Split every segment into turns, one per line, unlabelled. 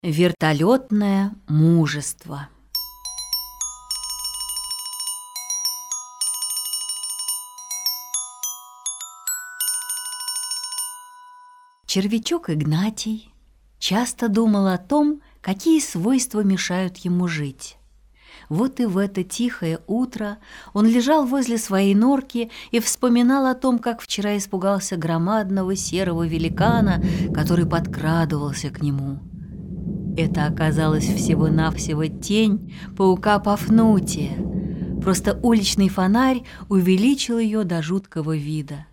Вертолетное мужество. Червячок Игнатий часто думал о том, какие свойства мешают ему жить. Вот и в это тихое утро он лежал возле своей норки и вспоминал о том, как вчера испугался громадного серого великана, который подкрадывался к нему. Это оказалась всего-навсего тень паука Пафнутия. Просто уличный фонарь увеличил ее до жуткого вида.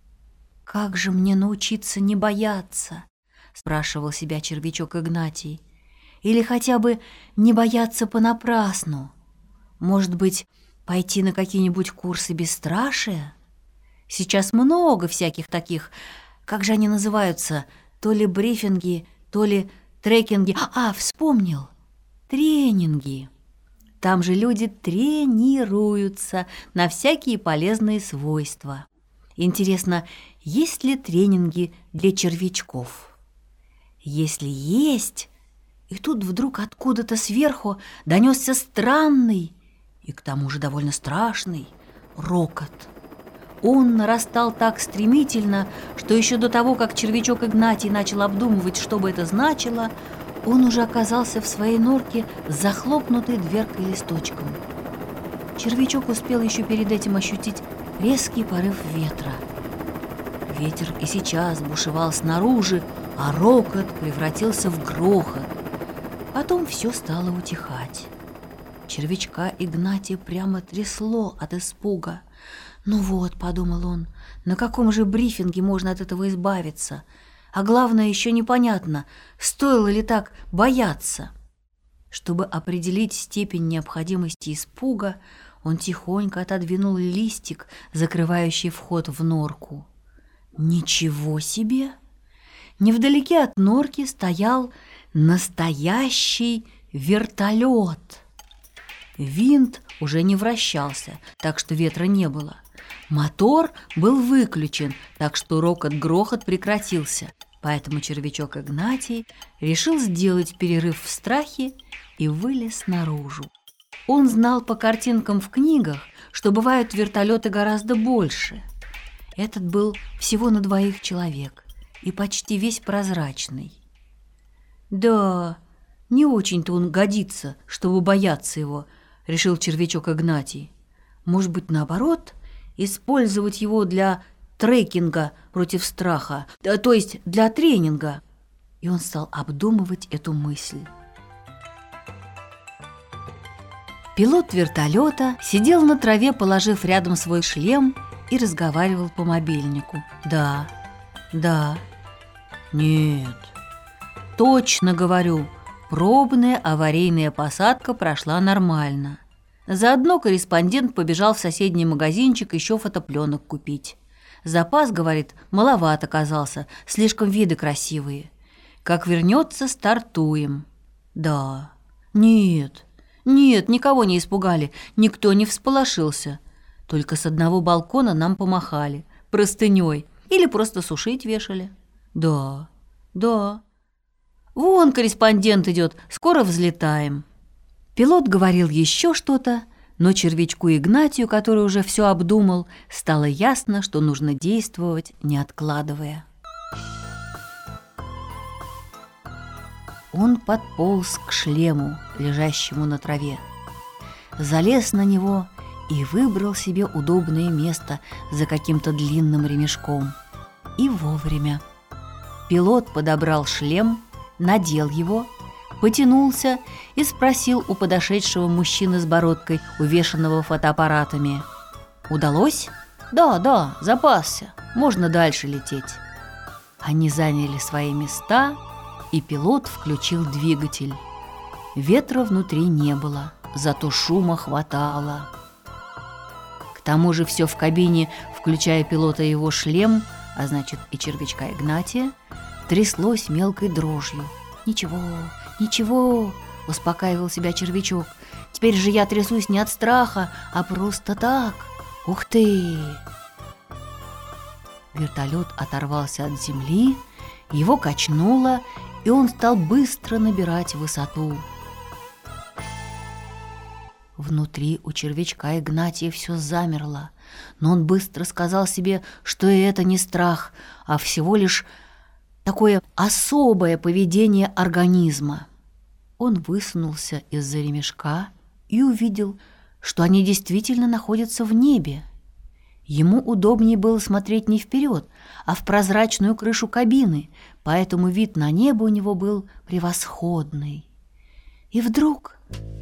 «Как же мне научиться не бояться?» – спрашивал себя червячок Игнатий. «Или хотя бы не бояться понапрасну? Может быть, пойти на какие-нибудь курсы бесстрашия? Сейчас много всяких таких, как же они называются, то ли брифинги, то ли трекинги. Вспомнил! Тренинги. Там же люди тренируются на всякие полезные свойства. Интересно, есть ли тренинги для червячков? Если есть, и тут вдруг откуда-то сверху донесся странный и к тому же довольно страшный рокот. Он нарастал так стремительно, что еще до того, как червячок Игнатий начал обдумывать, что бы это значило, он уже оказался в своей норке с захлопнутой дверкой листочком. Червячок успел еще перед этим ощутить резкий порыв ветра. Ветер и сейчас бушевал снаружи, а рокот превратился в грохот. Потом все стало утихать. Червячка Игнатия прямо трясло от испуга. «Ну вот», — подумал он, — «на каком же брифинге можно от этого избавиться? А главное, еще непонятно, стоило ли так бояться». Чтобы определить степень необходимости испуга, он тихонько отодвинул листик, закрывающий вход в норку. Ничего себе! Невдалеке от норки стоял настоящий вертолет. Винт уже не вращался, так что ветра не было. Мотор был выключен, так что рокот-грохот прекратился. Поэтому червячок Игнатий решил сделать перерыв в страхе и вылез наружу. Он знал по картинкам в книгах, что бывают вертолеты гораздо больше. Этот был всего на 2 человек и почти весь прозрачный. «Да, не очень-то он годится, чтобы бояться его», — решил червячок Игнатий. «Может быть, наоборот, использовать его для трекинга против страха, то есть для тренинга?» И он стал обдумывать эту мысль. Пилот вертолета сидел на траве, положив рядом свой шлем, и разговаривал по мобильнику. «Да, нет, точно говорю, пробная аварийная посадка прошла нормально. Заодно корреспондент побежал в соседний магазинчик еще фотопленок купить. Запас, говорит, маловат оказался, слишком виды красивые. Как вернется, стартуем». «Да, нет, никого не испугали, никто не всполошился. Только с одного балкона нам помахали простыней или просто сушить вешали. Да. Вон корреспондент идет, скоро взлетаем». Пилот говорил еще что-то, но червячку Игнатию, который уже все обдумал, стало ясно, что нужно действовать, не откладывая. Он подполз к шлему, лежащему на траве, залез на него и выбрал себе удобное место за каким-то длинным ремешком. И вовремя. Пилот подобрал шлем, надел его, потянулся и спросил у подошедшего мужчины с бородкой, увешанного фотоаппаратами: «Удалось?» «Да, запасся, можно дальше лететь». Они заняли свои места, и пилот включил двигатель. Ветра внутри не было, зато шума хватало. К тому же все в кабине, включая пилота и его шлем, а значит и червячка Игнатия, тряслось мелкой дрожью. «Ничего», — успокаивал себя червячок. «Теперь же я трясусь не от страха, а просто так. Ух ты!» Вертолет оторвался от земли, его качнуло, и он стал быстро набирать высоту. Внутри у червячка Игнатия все замерло, но он быстро сказал себе, что и это не страх, а всего лишь такое особое поведение организма. Он высунулся из-за ремешка и увидел, что они действительно находятся в небе. Ему удобнее было смотреть не вперед, а в прозрачную крышу кабины, поэтому вид на небо у него был превосходный. И вдруг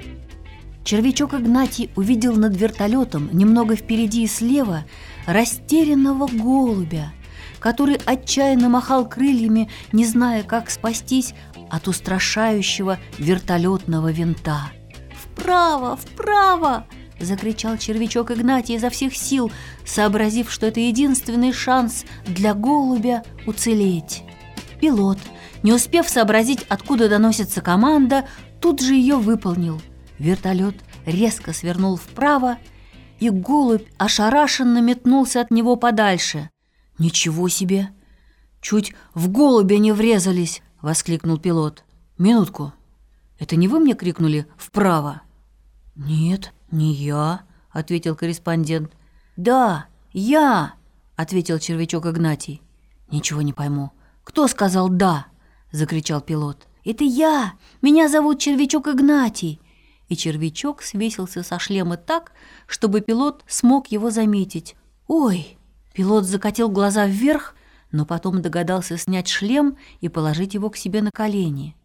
червячок Игнатий увидел над вертолетом, немного впереди и слева, растерянного голубя, который отчаянно махал крыльями, не зная, как спастись от устрашающего вертолетного винта. «Вправо! Вправо!» — закричал червячок Игнатий изо всех сил, сообразив, что это единственный шанс для голубя уцелеть. Пилот, не успев сообразить, откуда доносится команда, тут же ее выполнил. Вертолет резко свернул вправо, и голубь ошарашенно метнулся от него подальше. «Ничего себе! Чуть в голубя не врезались!» — воскликнул пилот. «Минутку! Это не вы мне крикнули «вправо»?» «Нет, не я», — ответил корреспондент. «Да, я», — ответил червячок Игнатий. «Ничего не пойму. Кто сказал «да»?» — закричал пилот. «Это я! Меня зовут червячок Игнатий!» И червячок свесился со шлема так, чтобы пилот смог его заметить. «Ой!» Пилот закатил глаза вверх, но потом догадался снять шлем и положить его к себе на колени.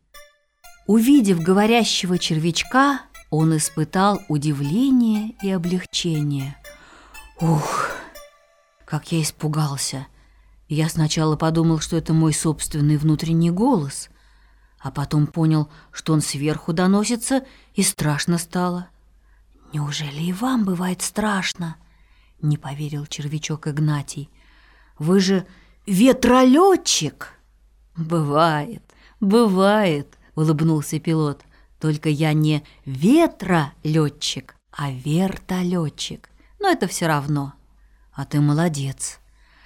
Увидев говорящего червячка, он испытал удивление и облегчение. «Ух, как я испугался! Я сначала подумал, что это мой собственный внутренний голос, а потом понял, что он сверху доносится, и страшно стало». «Неужели и вам бывает страшно?» — не поверил червячок Игнатий. «Вы же ветролетчик!» «Бывает, бывает», — улыбнулся пилот. «Только я не ветролетчик, а вертолетчик. Но это все равно. А ты молодец.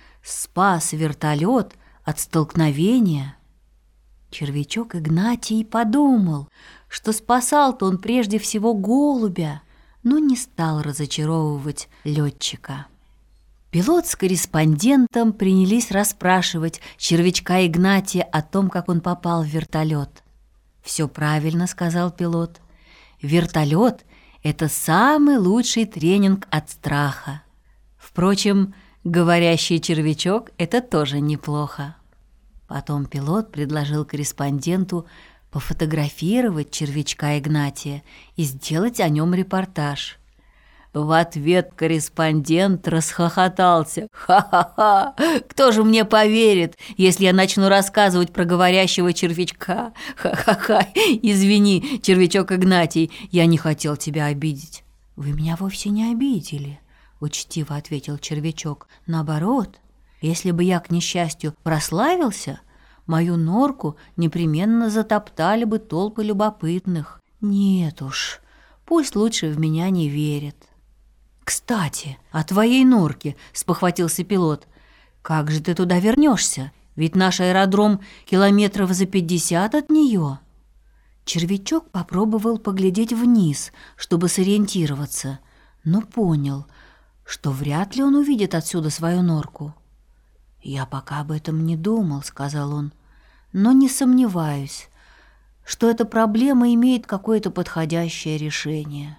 Спас вертолет от столкновения». Червячок Игнатий подумал, что спасал-то он прежде всего голубя, но не стал разочаровывать летчика. Пилот с корреспондентом принялись расспрашивать червячка Игнатия о том, как он попал в вертолет. «Все правильно», — сказал пилот. «Вертолет — это самый лучший тренинг от страха. Впрочем, говорящий червячок — это тоже неплохо». Потом пилот предложил корреспонденту пофотографировать червячка Игнатия и сделать о нем репортаж. В ответ корреспондент расхохотался. «Ха-ха-ха! Кто же мне поверит, если я начну рассказывать про говорящего червячка? Ха-ха-ха! Извини, червячок Игнатий, я не хотел тебя обидеть». «Вы меня вовсе не обидели», — учтиво ответил червячок. «Наоборот, если бы я, к несчастью, прославился, мою норку непременно затоптали бы толпы любопытных. Нет уж, пусть лучше в меня не верят». «Кстати, о твоей норке», — спохватился пилот. «Как же ты туда вернешься? Ведь наш аэродром километров за 50 от нее». Червячок попробовал поглядеть вниз, чтобы сориентироваться, но понял, что вряд ли он увидит отсюда свою норку. «Я пока об этом не думал», — сказал он, «но не сомневаюсь, что эта проблема имеет какое-то подходящее решение».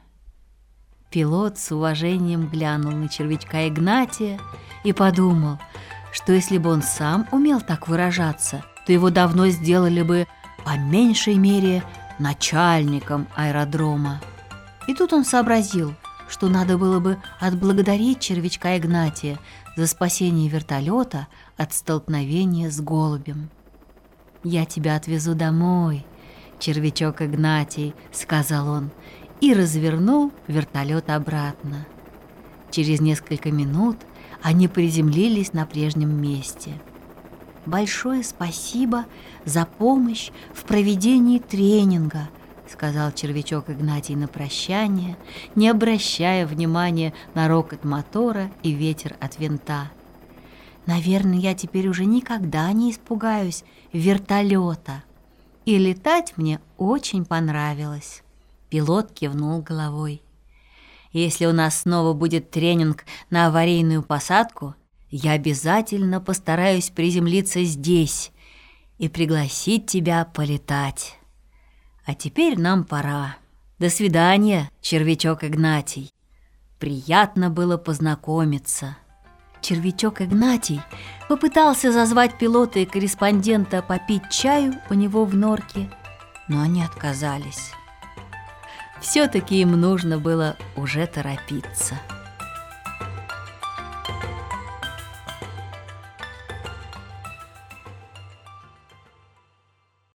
Пилот с уважением глянул на червячка Игнатия и подумал, что если бы он сам умел так выражаться, то его давно сделали бы, по меньшей мере, начальником аэродрома. И тут он сообразил, что надо было бы отблагодарить червячка Игнатия за спасение вертолета от столкновения с голубем. «Я тебя отвезу домой, червячок Игнатий», — сказал он, и развернул вертолет обратно. Через несколько минут они приземлились на прежнем месте. «Большое спасибо за помощь в проведении тренинга», — сказал червячок Игнатий на прощание, не обращая внимания на рокот мотора и ветер от винта. «Наверное, я теперь уже никогда не испугаюсь вертолета». и летать мне очень понравилось». Пилот кивнул головой. «Если у нас снова будет тренинг на аварийную посадку, я обязательно постараюсь приземлиться здесь и пригласить тебя полетать. А теперь нам пора. До свидания, червячок Игнатий. Приятно было познакомиться». Червячок Игнатий попытался зазвать пилота и корреспондента попить чаю у него в норке, но они отказались. Все-таки им нужно было уже торопиться.